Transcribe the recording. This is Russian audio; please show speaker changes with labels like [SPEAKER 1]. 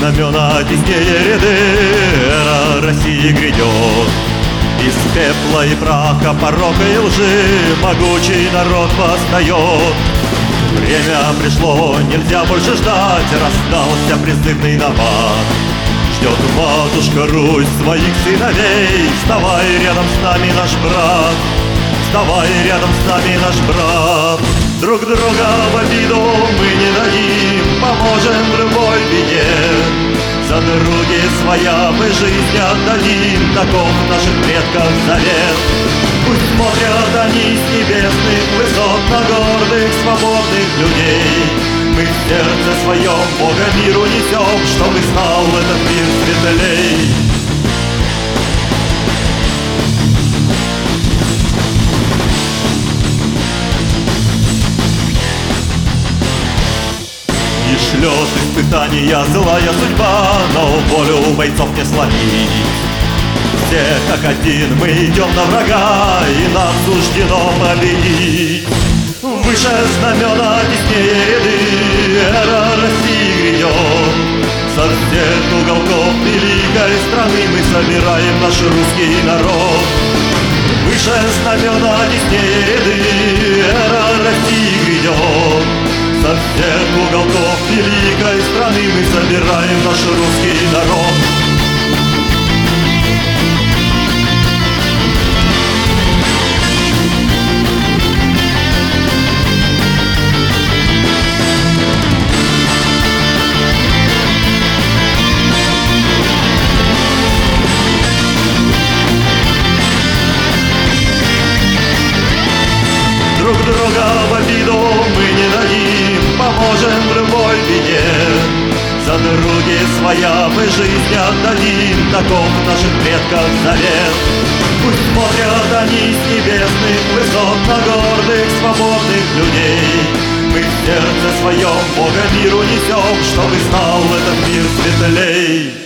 [SPEAKER 1] знамена теснее ряды, эра России грядет. Из пепла и праха, порока и лжи могучий народ восстает. Время пришло, нельзя больше ждать, раздался призывный набат. Ждет матушка Русь своих сыновей, вставай рядом с нами, наш брат. Вставай рядом с нами, наш брат. Друг друга в обиду мы не дадим, поможем в любой беде. За други своя мы жизнь отдадим, таков наших предков завет. Пусть смотрят они с небесных высот на гордых, свободных людей. Мы в сердце своем Бога миру несем, чтобы стал этот мир светлей. И шлет испытания злая судьба, но волю бойцов не сломить. Все как один мы идем на врага, и нам суждено победить. Выше знамена, теснее ряды, эра России грядет. Со всех уголков великой страны мы собираем наш русский народ. Выше знамена, теснее ряды, эра России грядет. Со всех уголков великой страны мы собираем наш русский народ. Друг друга в обиду мы не дадим, поможем в любой беде. За други своя мы жизнь отдадим, таков наших предков завет. Пусть смотрят они с небесных высот на гордых, свободных людей. Мы в сердце своем Бога миру несем, чтобы стал этот мир светлей.